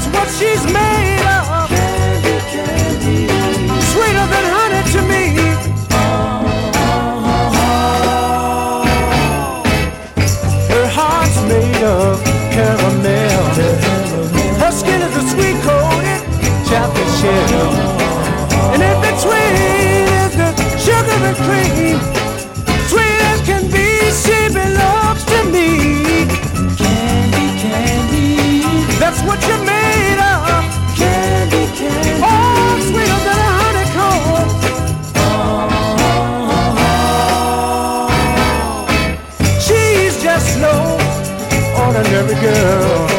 what she's made of. Candy, candy, Sweeter than honey to me. Her heart's made of caramel. Her skin is a sweet coated chocolate shell. And in between is the sugar and cream. Sweet as can be, she belongs to me. candy, candy, That's what you're made of. candy, candy. Oh, sweeter than a honeycomb. She's just no ordinary girl.